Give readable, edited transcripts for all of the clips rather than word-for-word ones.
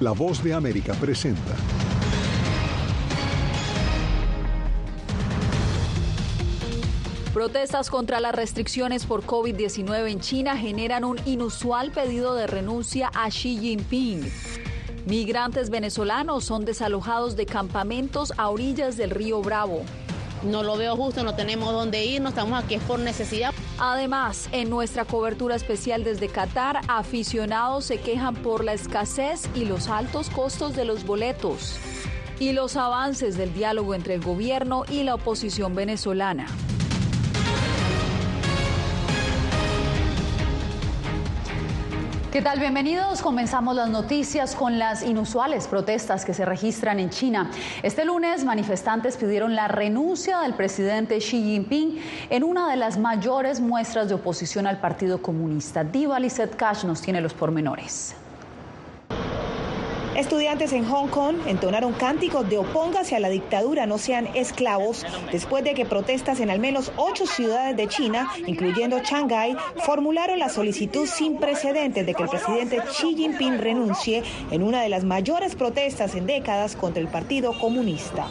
La Voz de América presenta. Protestas contra las restricciones por COVID-19 en China generan un inusual pedido de renuncia a Xi Jinping. Migrantes venezolanos son desalojados de campamentos a orillas del río Bravo. No lo veo justo, no tenemos dónde ir, no estamos aquí es por necesidad. Además, en nuestra cobertura especial desde Qatar, aficionados se quejan por la escasez y los altos costos de los boletos y los avances del diálogo entre el gobierno y la oposición venezolana. ¿Qué tal? Bienvenidos. Comenzamos las noticias con las inusuales protestas que se registran en China. Este lunes, manifestantes pidieron la renuncia del presidente Xi Jinping en una de las mayores muestras de oposición al Partido Comunista. Diva Lizette Cash nos tiene los pormenores. Estudiantes en Hong Kong entonaron cánticos de opóngase a la dictadura, no sean esclavos, después de que protestas en al menos 8 ciudades de China, incluyendo Shanghái, formularon la solicitud sin precedentes de que el presidente Xi Jinping renuncie en una de las mayores protestas en décadas contra el Partido Comunista.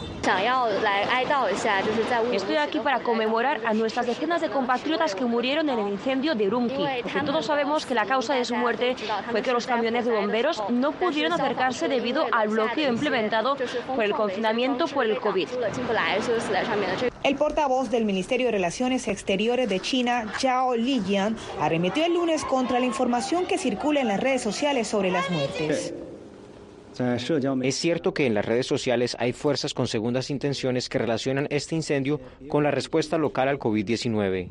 Estoy aquí para conmemorar a nuestras decenas de compatriotas que murieron en el incendio de Urumqi, porque todos sabemos que la causa de su muerte fue que los camiones de bomberos no pudieron acercarse debido al bloqueo implementado por el confinamiento por el COVID. El portavoz del Ministerio de Relaciones Exteriores de China, Zhao Lijian, arremetió el lunes contra la información que circula en las redes sociales sobre las muertes. Es cierto que en las redes sociales hay fuerzas con segundas intenciones que relacionan este incendio con la respuesta local al COVID-19.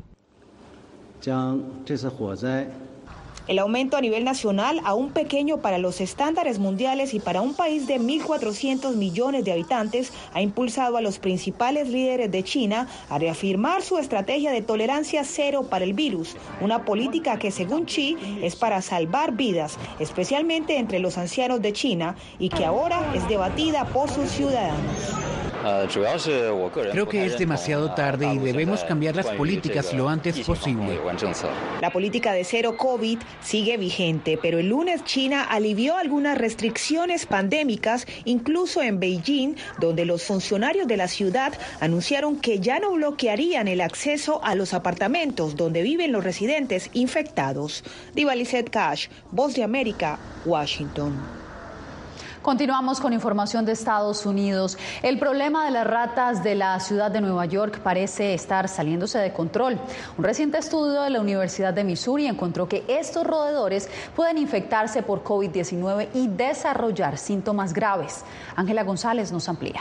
El aumento a nivel nacional, aún pequeño para los estándares mundiales y para un país de 1.400 millones de habitantes, ha impulsado a los principales líderes de China a reafirmar su estrategia de tolerancia cero para el virus, una política que, según Xi, es para salvar vidas, especialmente entre los ancianos de China, y que ahora es debatida por sus ciudadanos. Creo que es demasiado tarde y debemos cambiar las políticas lo antes posible. La política de cero COVID sigue vigente, pero el lunes China alivió algunas restricciones pandémicas, incluso en Beijing, donde los funcionarios de la ciudad anunciaron que ya no bloquearían el acceso a los apartamentos donde viven los residentes infectados. Diva Lizette Cash, Voz de América, Washington. Continuamos con información de Estados Unidos. El problema de las ratas de la ciudad de Nueva York parece estar saliéndose de control. Un reciente estudio de la Universidad de Missouri encontró que estos roedores pueden infectarse por COVID-19 y desarrollar síntomas graves. Ángela González nos amplía.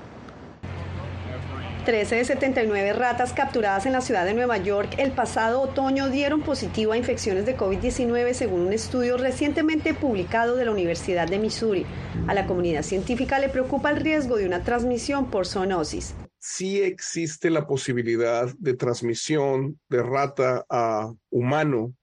13 de 79 ratas capturadas en la ciudad de Nueva York el pasado otoño dieron positivo a infecciones de COVID-19 según un estudio recientemente publicado de la Universidad de Missouri. A la comunidad científica le preocupa el riesgo de una transmisión por zoonosis. Sí existe la posibilidad de transmisión de rata a humano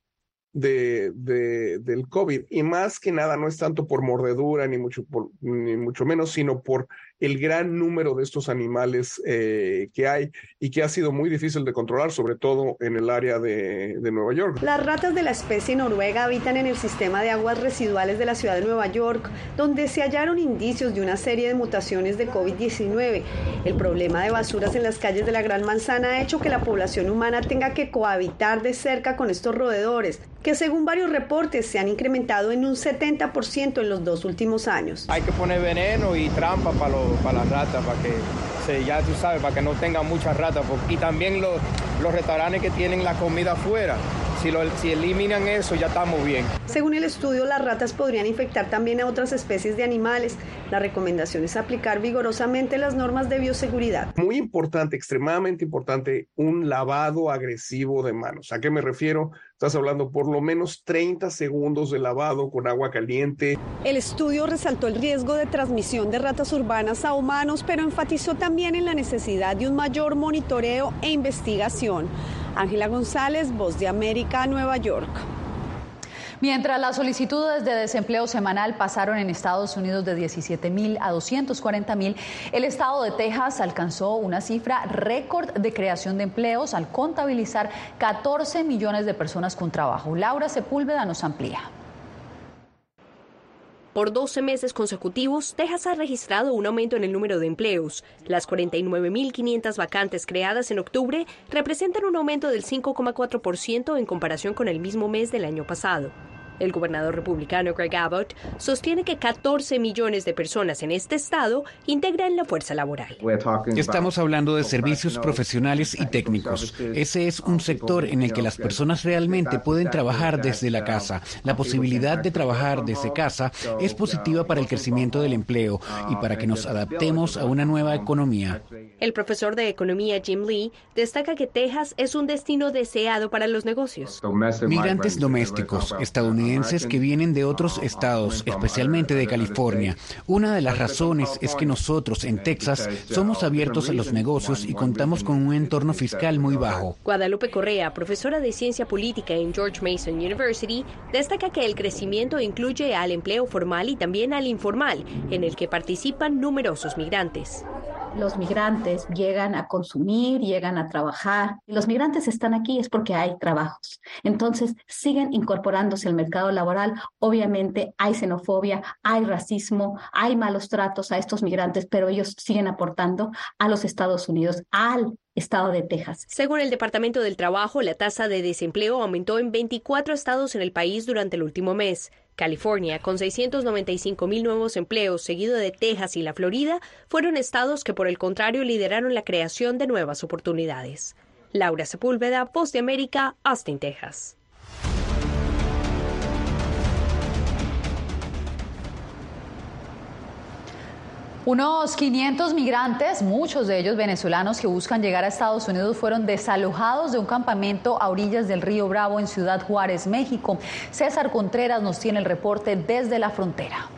del COVID, y más que nada no es tanto por mordedura ni mucho menos, sino por el gran número de estos animales que hay y que ha sido muy difícil de controlar, sobre todo en el área de Nueva York. Las ratas de la especie noruega habitan en el sistema de aguas residuales de la ciudad de Nueva York, donde se hallaron indicios de una serie de mutaciones de COVID-19. El problema de basuras en las calles de la Gran Manzana ha hecho que la población humana tenga que cohabitar de cerca con estos roedores, que según varios reportes se han incrementado en un 70% en los 2 últimos años. Hay que poner veneno y trampa para las ratas, para que, ya tú sabes, para que no tengan muchas ratas. Y también los restaurantes que tienen la comida afuera, si eliminan eso ya estamos bien. Según el estudio, las ratas podrían infectar también a otras especies de animales. La recomendación es aplicar vigorosamente las normas de bioseguridad. Muy importante, extremadamente importante, un lavado agresivo de manos. ¿A qué me refiero? Estás hablando por lo menos 30 segundos de lavado con agua caliente. El estudio resaltó el riesgo de transmisión de ratas urbanas a humanos, pero enfatizó también en la necesidad de un mayor monitoreo e investigación. Ángela González, Voz de América, Nueva York. Mientras las solicitudes de desempleo semanal pasaron en Estados Unidos de 17,000 a 240,000, el estado de Texas alcanzó una cifra récord de creación de empleos al contabilizar 14 millones de personas con trabajo. Laura Sepúlveda nos amplía. Por 12 meses consecutivos, Texas ha registrado un aumento en el número de empleos. Las 49.500 vacantes creadas en octubre representan un aumento del 5,4% en comparación con el mismo mes del año pasado. El gobernador republicano Greg Abbott sostiene que 14 millones de personas en este estado integran la fuerza laboral. Estamos hablando de servicios profesionales y técnicos. Ese es un sector en el que las personas realmente pueden trabajar desde la casa. La posibilidad de trabajar desde casa es positiva para el crecimiento del empleo y para que nos adaptemos a una nueva economía. El profesor de economía Jim Lee destaca que Texas es un destino deseado para los negocios. Migrantes domésticos, estadounidenses que vienen de otros estados, especialmente de California. Una de las razones es que nosotros en Texas somos abiertos a los negocios y contamos con un entorno fiscal muy bajo. Guadalupe Correa, profesora de ciencia política en George Mason University, destaca que el crecimiento incluye al empleo formal y también al informal, en el que participan numerosos migrantes. Los migrantes llegan a consumir, llegan a trabajar. Y los migrantes están aquí es porque hay trabajos. Entonces, siguen incorporándose al mercado laboral. Obviamente hay xenofobia, hay racismo, hay malos tratos a estos migrantes, pero ellos siguen aportando a los Estados Unidos, al estado de Texas. Según el Departamento del Trabajo, la tasa de desempleo aumentó en 24 estados en el país durante el último mes. California, con 695,000 nuevos empleos, seguido de Texas y la Florida, fueron estados que por el contrario lideraron la creación de nuevas oportunidades. Laura Sepúlveda, Voz de América, Austin, Texas. Unos 500 migrantes, muchos de ellos venezolanos que buscan llegar a Estados Unidos, fueron desalojados de un campamento a orillas del río Bravo en Ciudad Juárez, México. César Contreras nos tiene el reporte desde la frontera.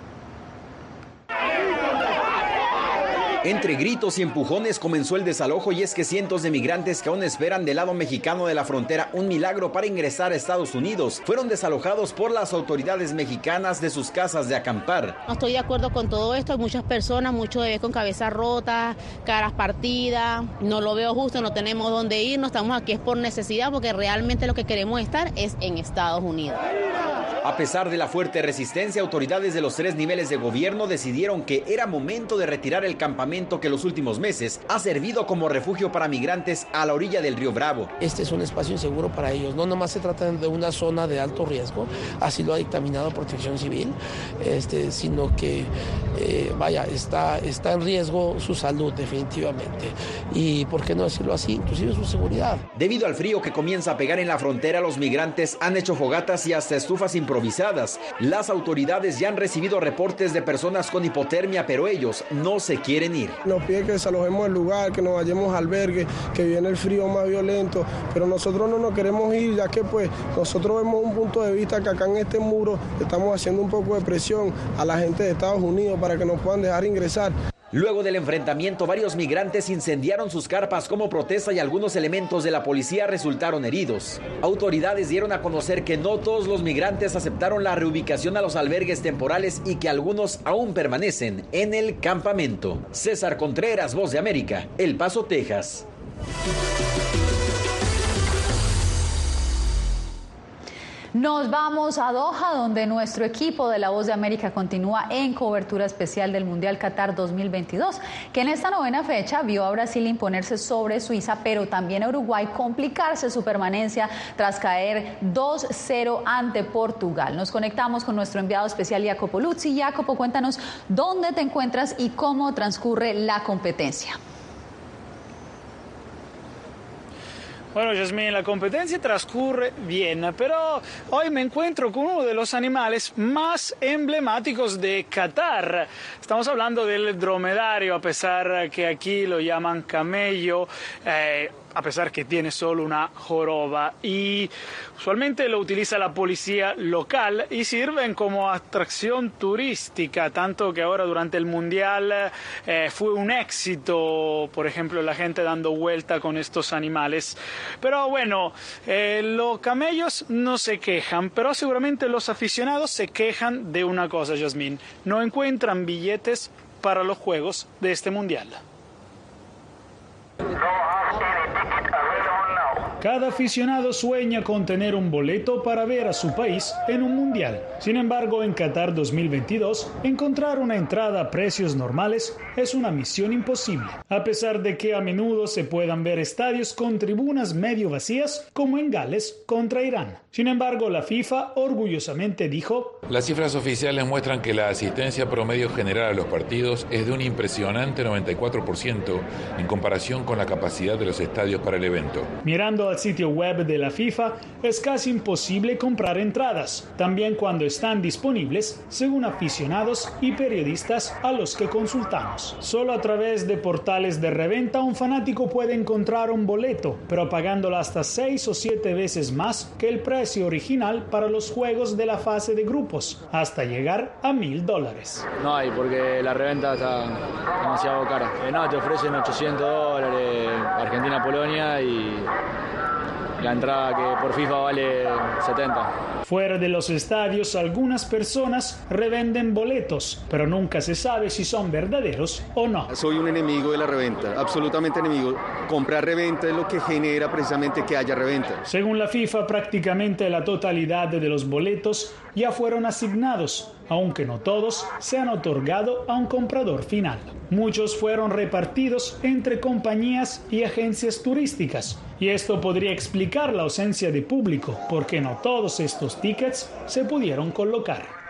Entre gritos y empujones comenzó el desalojo, y es que cientos de migrantes que aún esperan del lado mexicano de la frontera un milagro para ingresar a Estados Unidos fueron desalojados por las autoridades mexicanas de sus casas de acampar. No estoy de acuerdo con todo esto, hay muchas personas, muchos bebés con cabezas rotas, caras partidas, no lo veo justo, no tenemos dónde irnos, estamos aquí es por necesidad porque realmente lo que queremos estar es en Estados Unidos. A pesar de la fuerte resistencia, autoridades de los 3 niveles de gobierno decidieron que era momento de retirar el campamento que los últimos meses ha servido como refugio para migrantes a la orilla del río Bravo. Este es un espacio inseguro para ellos, no nomás se trata de una zona de alto riesgo, así lo ha dictaminado Protección Civil, sino que está en riesgo su salud definitivamente, y por qué no decirlo así, inclusive su seguridad. Debido al frío que comienza a pegar en la frontera, los migrantes han hecho fogatas y hasta estufas improvisadas. Las autoridades ya han recibido reportes de personas con hipotermia, pero ellos no se quieren ir. Nos pide que desalojemos el lugar, que nos vayamos a albergue, que viene el frío más violento, pero nosotros no nos queremos ir, ya que pues nosotros vemos un punto de vista que acá en este muro estamos haciendo un poco de presión a la gente de Estados Unidos para que nos puedan dejar ingresar. Luego del enfrentamiento, varios migrantes incendiaron sus carpas como protesta y algunos elementos de la policía resultaron heridos. Autoridades dieron a conocer que no todos los migrantes aceptaron la reubicación a los albergues temporales y que algunos aún permanecen en el campamento. César Contreras, Voz de América, El Paso, Texas. Nos vamos a Doha, donde nuestro equipo de La Voz de América continúa en cobertura especial del Mundial Qatar 2022, que en esta 9ª fecha vio a Brasil imponerse sobre Suiza, pero también a Uruguay complicarse su permanencia tras caer 2-0 ante Portugal. Nos conectamos con nuestro enviado especial Jacopo Luzzi. Jacopo, cuéntanos dónde te encuentras y cómo transcurre la competencia. Bueno, Yasmín, la competencia transcurre bien, pero hoy me encuentro con uno de los animales más emblemáticos de Qatar. Estamos hablando del dromedario, a pesar que aquí lo llaman camello, a pesar que tiene solo una joroba, y usualmente lo utiliza la policía local y sirven como atracción turística, tanto que ahora durante el Mundial fue un éxito, por ejemplo, la gente dando vuelta con estos animales. Pero bueno, los camellos no se quejan, pero seguramente los aficionados se quejan de una cosa, Yasmín: no encuentran billetes para los juegos de este Mundial. Cada aficionado sueña con tener un boleto para ver a su país en un mundial. Sin embargo, en Qatar 2022, encontrar una entrada a precios normales es una misión imposible, a pesar de que a menudo se puedan ver estadios con tribunas medio vacías, como en Gales contra Irán. Sin embargo, la FIFA orgullosamente dijo: las cifras oficiales muestran que la asistencia promedio general a los partidos es de un impresionante 94% en comparación con la capacidad de los estadios para el evento. Mirando al sitio web de la FIFA, es casi imposible comprar entradas, también cuando están disponibles, según aficionados y periodistas a los que consultamos. Solo a través de portales de reventa un fanático puede encontrar un boleto, pero pagándolo hasta 6 o 7 veces más que el precio original para los juegos de la fase de grupos, hasta llegar a $1,000. No hay, porque la reventa está demasiado cara. No, te ofrecen $800 Argentina-Polonia y la entrada que por FIFA vale 70. Fuera de los estadios, algunas personas revenden boletos, pero nunca se sabe si son verdaderos o no. Soy un enemigo de la reventa, absolutamente enemigo. Comprar reventa es lo que genera precisamente que haya reventa. Según la FIFA, prácticamente la totalidad de los boletos ya fueron asignados, aunque no todos se han otorgado a un comprador final. Muchos fueron repartidos entre compañías y agencias turísticas, y esto podría explicar la ausencia de público, porque no todos estos tickets se pudieron colocar.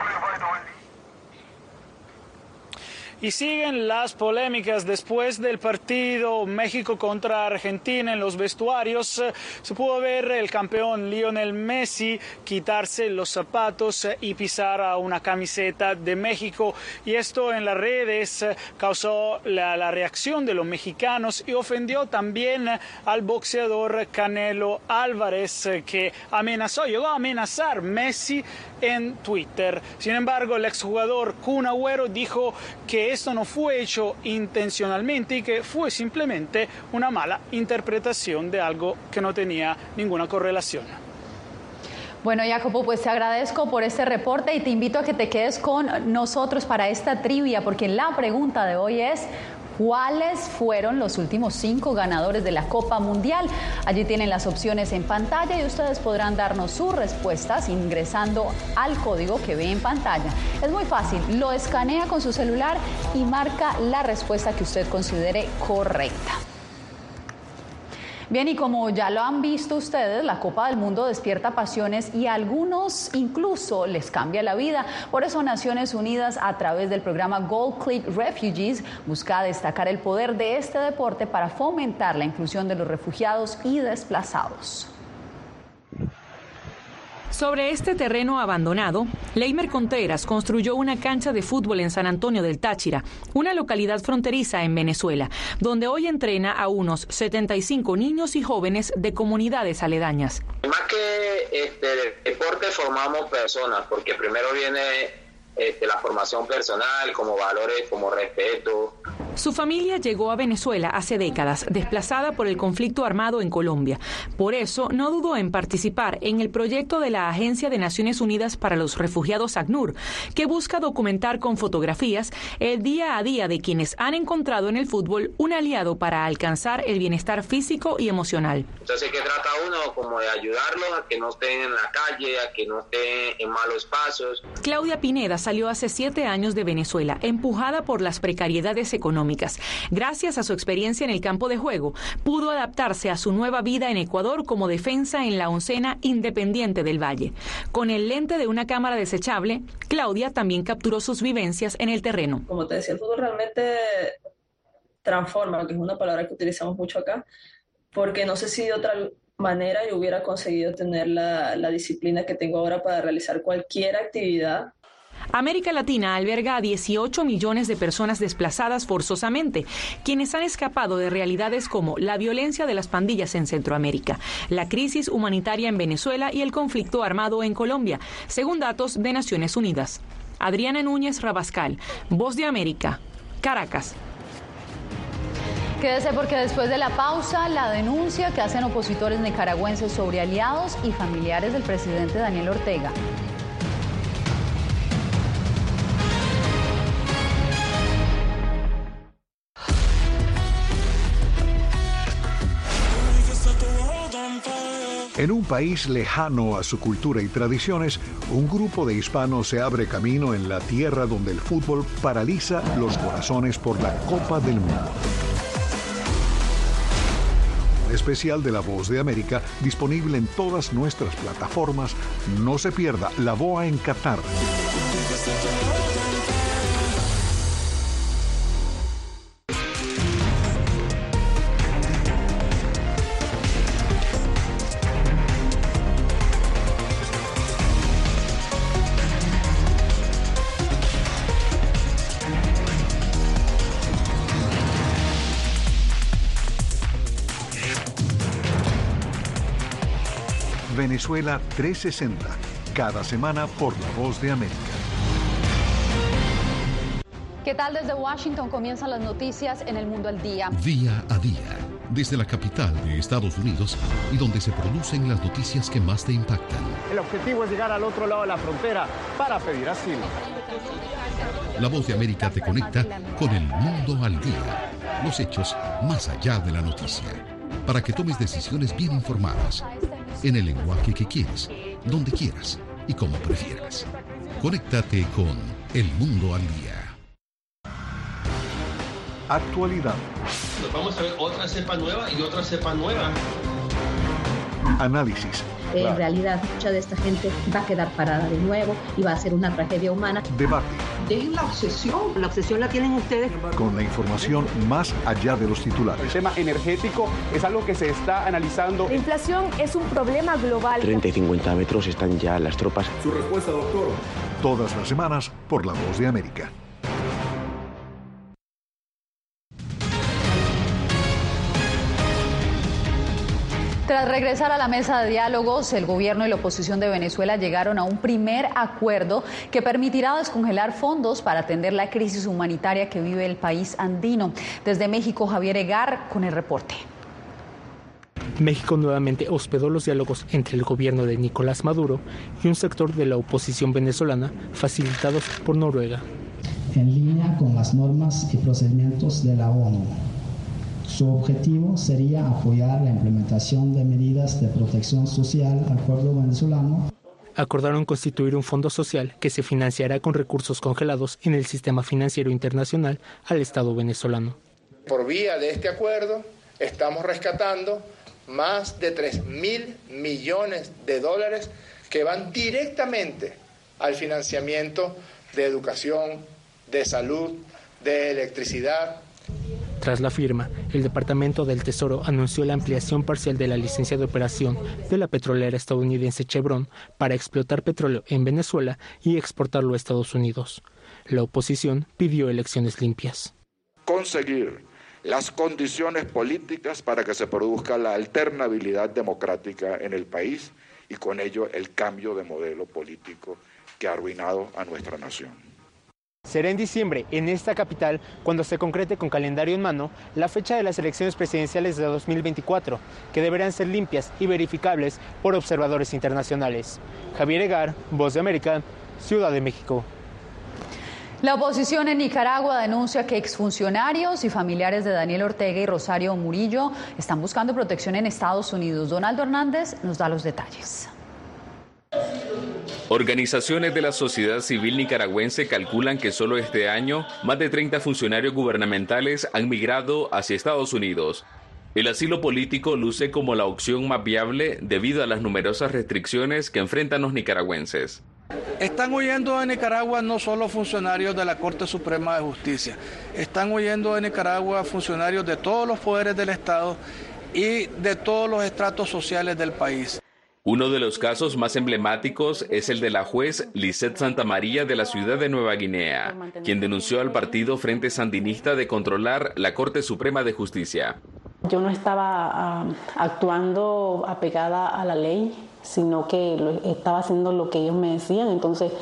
Y siguen las polémicas después del partido México contra Argentina en los vestuarios. Se pudo ver el campeón Lionel Messi quitarse los zapatos y pisar a una camiseta de México. Y esto en las redes causó la reacción de los mexicanos y ofendió también al boxeador Canelo Álvarez, que llegó a amenazar Messi en Twitter. Sin embargo, el exjugador Kun Agüero dijo que esto no fue hecho intencionalmente y que fue simplemente una mala interpretación de algo que no tenía ninguna correlación. Bueno, Jacopo, pues te agradezco por este reporte y te invito a que te quedes con nosotros para esta trivia, porque la pregunta de hoy es: ¿cuáles fueron los últimos 5 ganadores de la Copa Mundial? Allí tienen las opciones en pantalla y ustedes podrán darnos sus respuestas ingresando al código que ve en pantalla. Es muy fácil, lo escanea con su celular y marca la respuesta que usted considere correcta. Bien, y como ya lo han visto ustedes, la Copa del Mundo despierta pasiones y a algunos incluso les cambia la vida. Por eso Naciones Unidas, a través del programa Gold Clip Refugees, busca destacar el poder de este deporte para fomentar la inclusión de los refugiados y desplazados. Sobre este terreno abandonado, Leimer Contreras construyó una cancha de fútbol en San Antonio del Táchira, una localidad fronteriza en Venezuela, donde hoy entrena a unos 75 niños y jóvenes de comunidades aledañas. Más que deporte formamos personas, porque primero viene la formación personal, como valores, como respeto. Su familia llegó a Venezuela hace décadas, desplazada por el conflicto armado en Colombia. Por eso, no dudó en participar en el proyecto de la Agencia de Naciones Unidas para los Refugiados ACNUR, que busca documentar con fotografías el día a día de quienes han encontrado en el fútbol un aliado para alcanzar el bienestar físico y emocional. Entonces, ¿qué trata uno? Como de ayudarlos a que no estén en la calle, a que no estén en malos pasos. Claudia Pineda salió hace 7 años de Venezuela, empujada por las precariedades económicas. Gracias a su experiencia en el campo de juego, pudo adaptarse a su nueva vida en Ecuador como defensa en la oncena Independiente del Valle. Con el lente de una cámara desechable, Claudia también capturó sus vivencias en el terreno. Como te decía, el fútbol realmente transforma, que es una palabra que utilizamos mucho acá, porque no sé si de otra manera yo hubiera conseguido tener la disciplina que tengo ahora para realizar cualquier actividad. América Latina alberga a 18 millones de personas desplazadas forzosamente, quienes han escapado de realidades como la violencia de las pandillas en Centroamérica, la crisis humanitaria en Venezuela y el conflicto armado en Colombia, según datos de Naciones Unidas. Adriana Núñez Rabascal, Voz de América, Caracas. Quédese porque después de la pausa, la denuncia que hacen opositores nicaragüenses sobre aliados y familiares del presidente Daniel Ortega. En un país lejano a su cultura y tradiciones, un grupo de hispanos se abre camino en la tierra donde el fútbol paraliza los corazones por la Copa del Mundo. Especial de La Voz de América, disponible en todas nuestras plataformas. No se pierda La BOA en Qatar. Venezuela 360, cada semana por La Voz de América. ¿Qué tal? Desde Washington comienzan las noticias en El Mundo al Día. Día a día, desde la capital de Estados Unidos y donde se producen las noticias que más te impactan. El objetivo es llegar al otro lado de la frontera para pedir asilo. La Voz de América te conecta con El Mundo al Día. Los hechos más allá de la noticia. Para que tomes decisiones bien informadas. En el lenguaje que quieres, donde quieras y como prefieras. Conéctate con El Mundo al Día. Actualidad. Nos vamos a ver otra cepa nueva y otra cepa nueva. Análisis. En realidad, mucha de esta gente va a quedar parada de nuevo y va a ser una tragedia humana. Debate. Dejen la obsesión. La obsesión la tienen ustedes. Con la información más allá de los titulares. El tema energético es algo que se está analizando. La inflación es un problema global. 30 y 50 metros están ya las tropas. Su respuesta, doctor. Todas las semanas por La Voz de América. Tras regresar a la mesa de diálogos, el gobierno y la oposición de Venezuela llegaron a un primer acuerdo que permitirá descongelar fondos para atender la crisis humanitaria que vive el país andino. Desde México, Javier Egar con el reporte. México nuevamente hospedó los diálogos entre el gobierno de Nicolás Maduro y un sector de la oposición venezolana, facilitados por Noruega. En línea con las normas y procedimientos de la ONU. Su objetivo sería apoyar la implementación de medidas de protección social al pueblo venezolano. Acordaron constituir un fondo social que se financiará con recursos congelados en el sistema financiero internacional al Estado venezolano. Por vía de este acuerdo, estamos rescatando más de 3.000 millones de dólares que van directamente al financiamiento de educación, de salud, de electricidad. Tras la firma, el Departamento del Tesoro anunció la ampliación parcial de la licencia de operación de la petrolera estadounidense Chevron para explotar petróleo en Venezuela y exportarlo a Estados Unidos. La oposición pidió elecciones limpias. Conseguir las condiciones políticas para que se produzca la alternabilidad democrática en el país y con ello el cambio de modelo político que ha arruinado a nuestra nación. Será en diciembre, en esta capital, cuando se concrete con calendario en mano la fecha de las elecciones presidenciales de 2024, que deberán ser limpias y verificables por observadores internacionales. Javier Egar, Voz de América, Ciudad de México. La oposición en Nicaragua denuncia que exfuncionarios y familiares de Daniel Ortega y Rosario Murillo están buscando protección en Estados Unidos. Donaldo Hernández nos da los detalles. Organizaciones de la sociedad civil nicaragüense calculan que solo este año más de 30 funcionarios gubernamentales han migrado hacia Estados Unidos. El asilo político luce como la opción más viable debido a las numerosas restricciones que enfrentan los nicaragüenses. Están huyendo de Nicaragua no solo funcionarios de la Corte Suprema de Justicia, están huyendo de Nicaragua funcionarios de todos los poderes del Estado y de todos los estratos sociales del país. Uno de los casos más emblemáticos es el de la juez Lisette Santamaría de la ciudad de Nueva Guinea, quien denunció al partido Frente Sandinista de controlar la Corte Suprema de Justicia. Yo no estaba actuando apegada a la ley, sino que estaba haciendo lo que ellos me decían. Entonces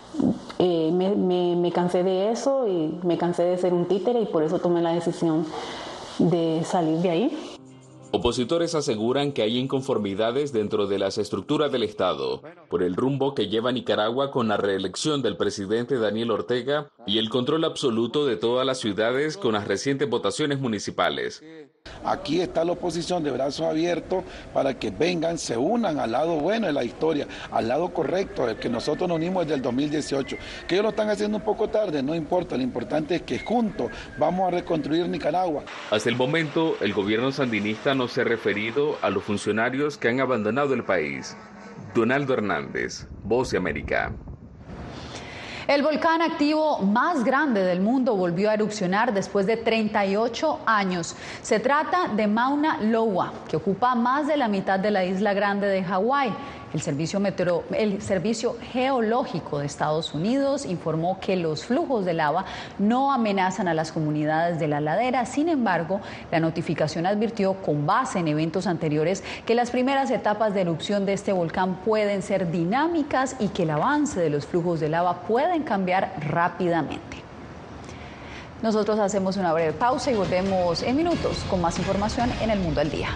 me cansé de eso y me cansé de ser un títere y por eso tomé la decisión de salir de ahí. Opositores aseguran que hay inconformidades dentro de las estructuras del Estado por el rumbo que lleva Nicaragua con la reelección del presidente Daniel Ortega y el control absoluto de todas las ciudades con las recientes votaciones municipales. Aquí está la oposición de brazos abiertos para que vengan, se unan al lado bueno de la historia, al lado correcto, del que nosotros nos unimos desde el 2018. Que ellos lo están haciendo un poco tarde, no importa, lo importante es que juntos vamos a reconstruir Nicaragua. Hasta el momento, el gobierno sandinista no se ha referido a los funcionarios que han abandonado el país. Donaldo Hernández, Voz de América. El volcán activo más grande del mundo volvió a erupcionar después de 38 años. Se trata de Mauna Loa, que ocupa más de la mitad de la isla grande de Hawái. El Servicio Geológico de Estados Unidos informó que los flujos de lava no amenazan a las comunidades de la ladera. Sin embargo, la notificación advirtió, con base en eventos anteriores, que las primeras etapas de erupción de este volcán pueden ser dinámicas y que el avance de los flujos de lava pueden cambiar rápidamente. Nosotros hacemos una breve pausa y volvemos en minutos con más información en El Mundo al Día.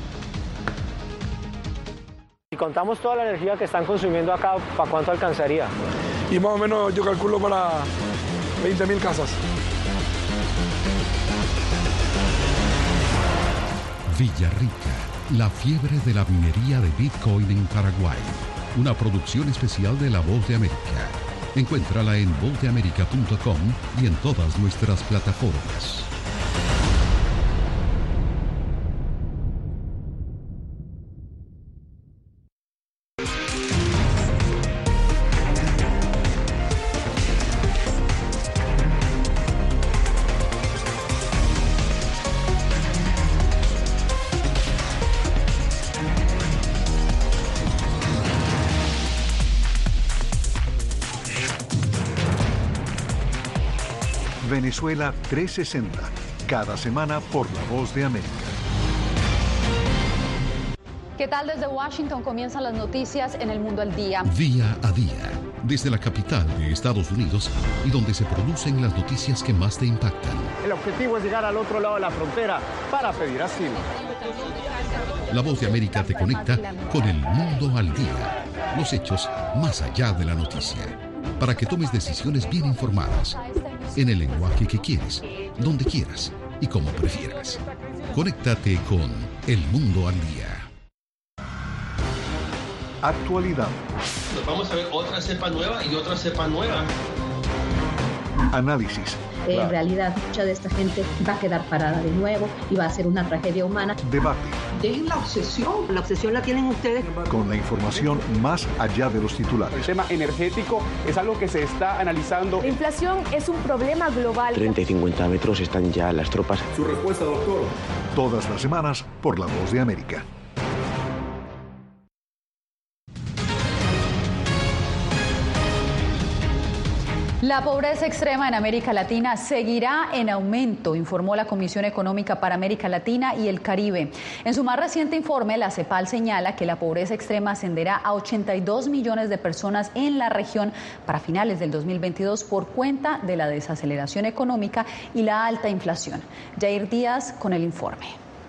Si contamos toda la energía que están consumiendo acá, ¿para cuánto alcanzaría? Y más o menos yo calculo para 20.000 casas. Villarrica, la fiebre de la minería de Bitcoin en Paraguay. Una producción especial de La Voz de América. Encuéntrala en vozdeamerica.com y en todas nuestras plataformas. Venezuela 360, cada semana por La Voz de América. ¿Qué tal? Desde Washington comienzan las noticias en El Mundo al Día. Día a día, desde la capital de Estados Unidos y donde se producen las noticias que más te impactan. El objetivo es llegar al otro lado de la frontera para pedir asilo. La Voz de América te conecta con El Mundo al Día. Los hechos más allá de la noticia. Para que tomes decisiones bien informadas. En el lenguaje que quieres, donde quieras y como prefieras. Conéctate con El Mundo al Día. Actualidad. Nos vamos a ver otra cepa nueva y otra cepa nueva. Análisis. En realidad, mucha de esta gente va a quedar parada de nuevo y va a ser una tragedia humana. Debate. Dejen la obsesión la tienen ustedes. Con la información más allá de los titulares. El tema energético es algo que se está analizando. La inflación es un problema global. 30 y 50 metros están ya las tropas. Su respuesta, doctor. Todas las semanas por La Voz de América. La pobreza extrema en América Latina seguirá en aumento, informó la Comisión Económica para América Latina y el Caribe. En su más reciente informe, la CEPAL señala que la pobreza extrema ascenderá a 82 millones de personas en la región para finales del 2022 por cuenta de la desaceleración económica y la alta inflación. Jair Díaz con el informe.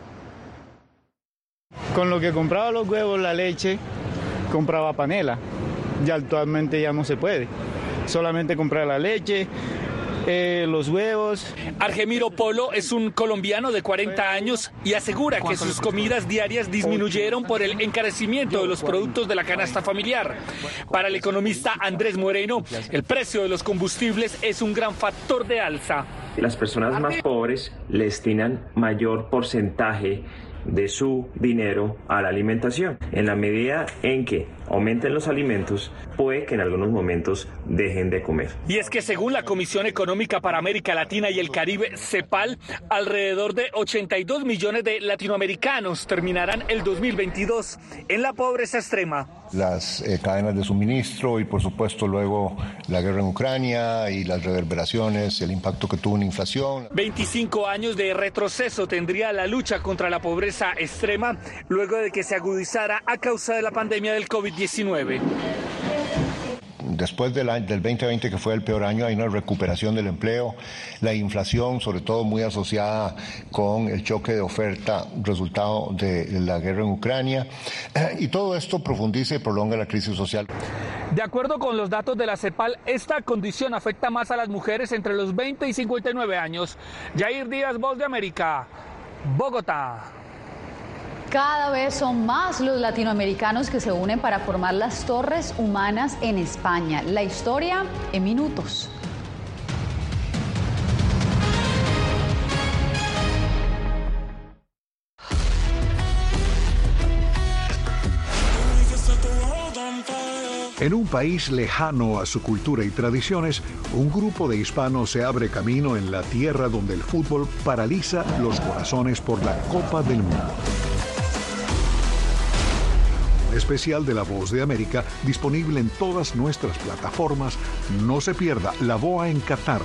Con lo que compraba los huevos, la leche, compraba panela. Ya actualmente ya no se puede. Solamente comprar la leche, los huevos. Argemiro Polo es un colombiano de 40 años y asegura que sus comidas diarias disminuyeron por el encarecimiento de los productos de la canasta familiar. Para el economista Andrés Moreno, el precio de los combustibles es un gran factor de alza. Las personas más pobres le destinan mayor porcentaje de su dinero a la alimentación. En la medida en que aumenten los alimentos, puede que en algunos momentos dejen de comer. Y es que según la Comisión Económica para América Latina y el Caribe, CEPAL, alrededor de 82 millones de latinoamericanos terminarán el 2022 en la pobreza extrema. Las cadenas de suministro y por supuesto luego la guerra en Ucrania y las reverberaciones, el impacto que tuvo en inflación. 25 años de retroceso tendría la lucha contra la pobreza extrema luego de que se agudizara a causa de la pandemia del COVID-19. Después del 2020, que fue el peor año, hay una recuperación del empleo, la inflación, sobre todo muy asociada con el choque de oferta resultado de la guerra en Ucrania, y todo esto profundiza y prolonga la crisis social. De acuerdo con los datos de la CEPAL, esta condición afecta más a las mujeres entre los 20 y 59 años. Jair Díaz, Voz de América, Bogotá. Cada vez son más los latinoamericanos que se unen para formar las Torres Humanas en España. La historia en minutos. En un país lejano a su cultura y tradiciones, un grupo de hispanos se abre camino en la tierra donde el fútbol paraliza los corazones por la Copa del Mundo. Un especial de La Voz de América disponible en todas nuestras plataformas. No se pierda La Boa en Qatar.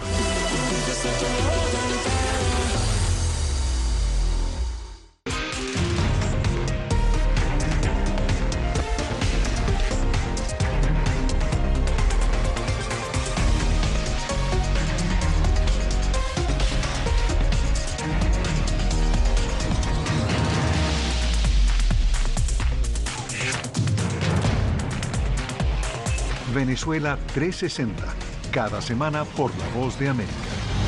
Venezuela 360, cada semana por La Voz de América.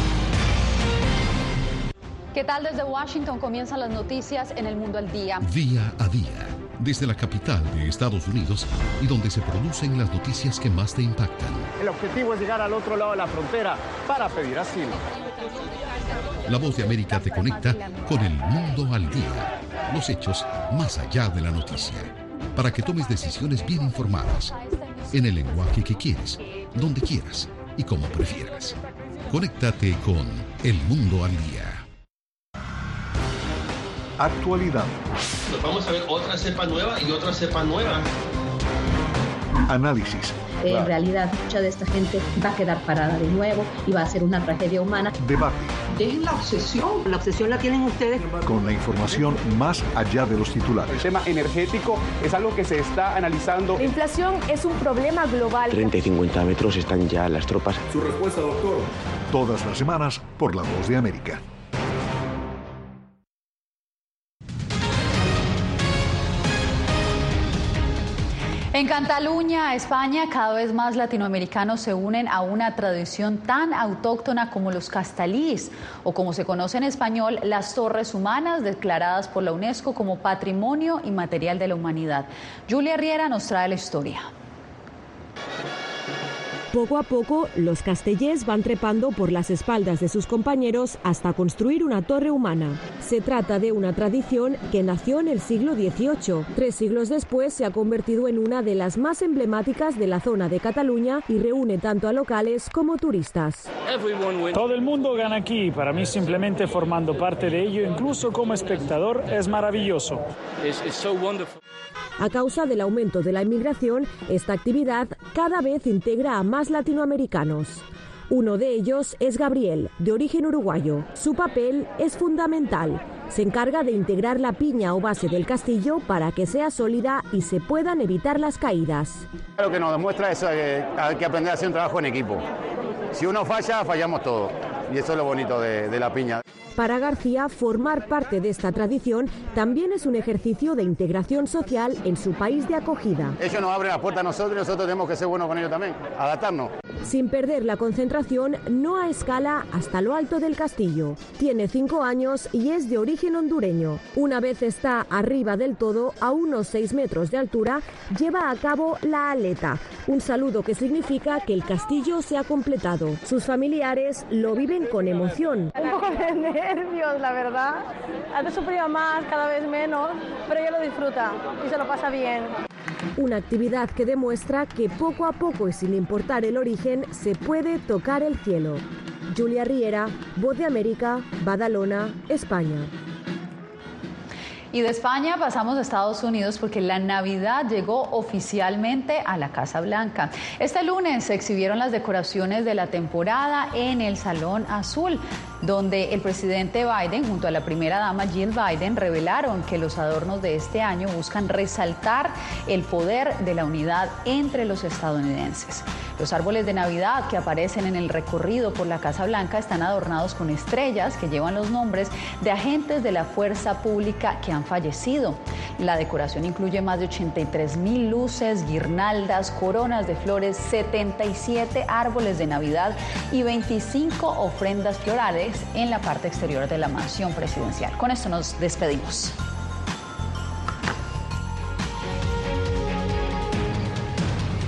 ¿Qué tal? Desde Washington comienzan las noticias en El Mundo al Día. Día a día, desde la capital de Estados Unidos y donde se producen las noticias que más te impactan. El objetivo es llegar al otro lado de la frontera para pedir asilo. La Voz de América te conecta con el mundo al día. Los hechos más allá de la noticia. Para que tomes decisiones bien informadas. En el lenguaje que quieres, donde quieras y como prefieras. Conéctate con El Mundo al Día. Actualidad. Nos vamos a ver otra cepa nueva y otra cepa nueva. Análisis. En realidad, mucha de esta gente va a quedar parada de nuevo y va a ser una tragedia humana. Debate. Dejen la obsesión la tienen ustedes. Con la información más allá de los titulares. El tema energético es algo que se está analizando. La inflación es un problema global. 30 y 50 metros están ya las tropas. Su respuesta, doctor. Todas las semanas por La Voz de América. En Cataluña, España, cada vez más latinoamericanos se unen a una tradición tan autóctona como los castellís, o como se conoce en español, las Torres Humanas, declaradas por la UNESCO como Patrimonio Inmaterial de la Humanidad. Julia Riera nos trae la historia. Poco a poco, los castellers van trepando por las espaldas de sus compañeros hasta construir una torre humana. Se trata de una tradición que nació en el siglo XVIII. 3 siglos después se ha convertido en una de las más emblemáticas de la zona de Cataluña y reúne tanto a locales como turistas. Todo el mundo gana aquí. Para mí simplemente formando parte de ello, incluso como espectador, es maravilloso. A causa del aumento de la inmigración, esta actividad cada vez integra a más latinoamericanos. Uno de ellos es Gabriel, de origen uruguayo. Su papel es fundamental. Se encarga de integrar la piña o base del castillo para que sea sólida y se puedan evitar las caídas. Lo que nos demuestra es que hay que aprender a hacer un trabajo en equipo. Si uno falla, fallamos todos. Y eso es lo bonito de la piña. Para García, formar parte de esta tradición también es un ejercicio de integración social en su país de acogida. Ellos nos abren la puerta a nosotros y nosotros tenemos que ser buenos con ellos también, adaptarnos. Sin perder la concentración, Noa escala hasta lo alto del castillo. Tiene 5 años y es de origen hondureño. Una vez está arriba del todo, a unos 6 metros de altura, lleva a cabo la aleta, un saludo que significa que el castillo se ha completado. Sus familiares lo viven con emoción. Un poco de nervios, la verdad. Antes sufría más, cada vez menos, pero ella lo disfruta y se lo pasa bien. Una actividad que demuestra que poco a poco y sin importar el origen se puede tocar el cielo. Julia Riera, Voz de América, Badalona, España. Y de España pasamos a Estados Unidos porque la Navidad llegó oficialmente a la Casa Blanca. Este lunes se exhibieron las decoraciones de la temporada en el Salón Azul, donde el presidente Biden junto a la primera dama Jill Biden revelaron que los adornos de este año buscan resaltar el poder de la unidad entre los estadounidenses. Los árboles de Navidad que aparecen en el recorrido por la Casa Blanca están adornados con estrellas que llevan los nombres de agentes de la fuerza pública que han fallecido. La decoración incluye más de 83,000 luces, guirnaldas, coronas de flores, 77 árboles de Navidad y 25 ofrendas florales en la parte exterior de la mansión presidencial. Con esto nos despedimos.